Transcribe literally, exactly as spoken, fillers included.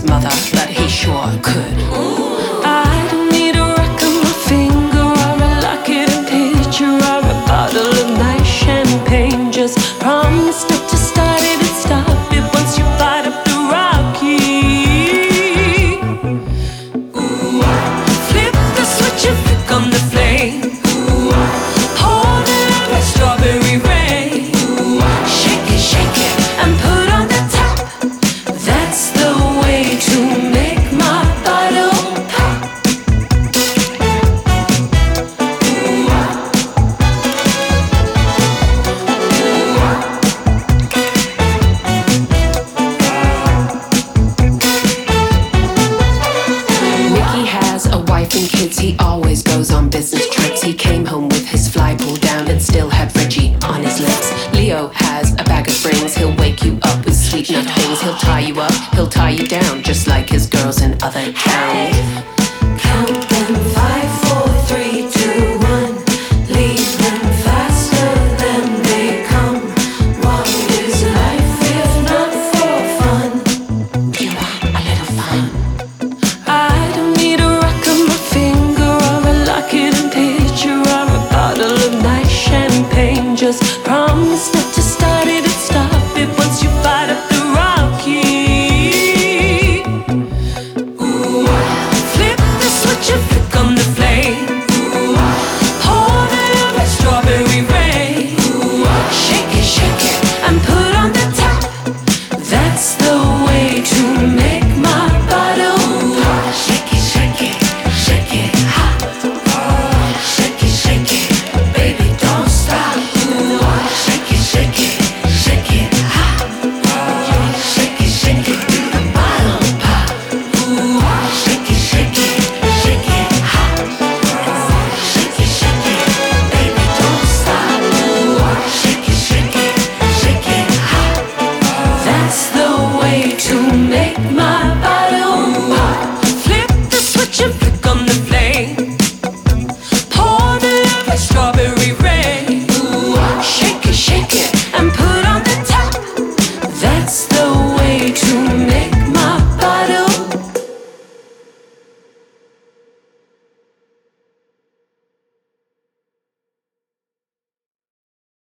mother, but he sure could. I don't need a rock on my finger or a locket and picture or a bottle of nice champagne. Just promise not to start it and stop it once you fight up the rocky. Ooh. Flip the switch and flick on the flame. Ooh. Hold it up like strawberry rain. Ooh. Shake it, shake it, and put on the top. That's the way to make my bottle pop. Ooh. Mickey has a wife and kids, he always goes on business trips. He came home with his fly pulled down and still had Reggie on his lips. Leo has a bag of springs, he'll wake you up with sweet nut things. He'll tie you up, he'll tie you down, just like his girls in other towns. Count them, five, four,